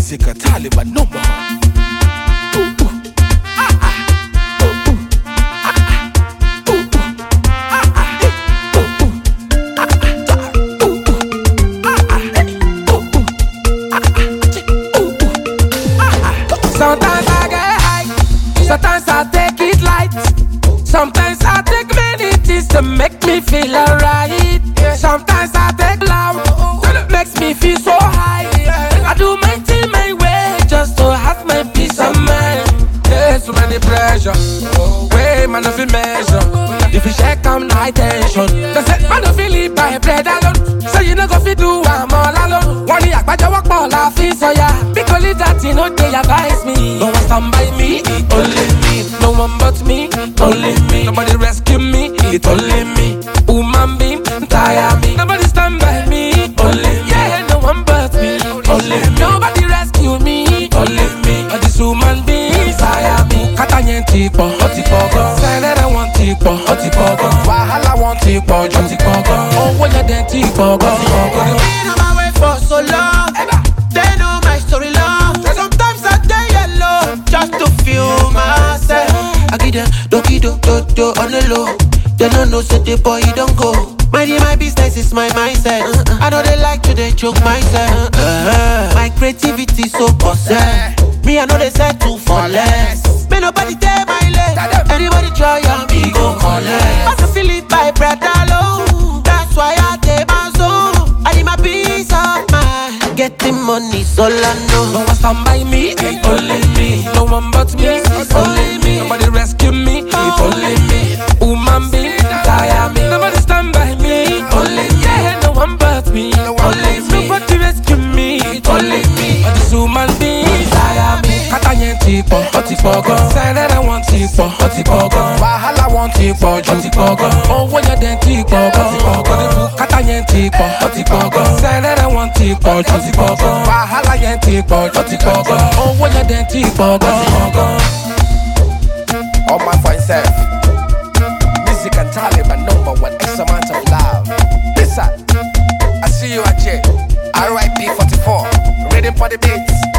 Music Taliban number one. Sometimes I get high, sometimes I take it light. Sometimes I take many things to make me feel alright. Sometimes I take loud, makes me feel so high. I do my thing my way just to have my peace of mind. There's so many pressure, way man of measure. If you check on high tension, they say man of live by bread alone. So you know go fi do I'm all alone. One year I walk all I feel so yeah. Because that you know they advise me. No one stand by me, only me. No one but me, only me. Nobody rescue me, it only me. Woman being tire me. Nobody stand by me, only me. Yeah, no one but me, only me. Nobody rescue me, only me. All this woman being tire me. Katanya tipo, otipogo. Senera want tipo, otipogo. Wahala want tipo, otipogo. Oh, when you den tipo, go. Been on my way for so long. They know my story long. Sometimes I get yellow just to feel myself. I give them doki do on the low. They don't know so the boy don't go. Minding my business is my mindset. I know they like to they choke myself. My creativity so possessed. Me I know they settle for less. May nobody take my leg. Anybody try on me go collect. I can feel it by breath alone. That's why I take my soul. I need my peace of mind. Getting money's all I know. No one stand by me, it only me. No one but me, it's only me. Nobody rescue me, it only me. Woman being tire me. Nobody stand by me, only me. Yeah, no one but me, only me. Nobody rescue me, it only me. But this woman being tire me. Katanya tipo, otipogo. Senera want tipo, otipogo. Wahala want tipo, otipogo. Oh, when you den tipo, otipogo. Katanya tipo, otipogo. Senera want tipo, otipogo. Wahala yen tipo, otipogo. Oh, when you den tipo, otipogo. All man for himself. Music and Taliban number one. X amount of love. Listen, I see you at J. RIP 44. Reading for the beats.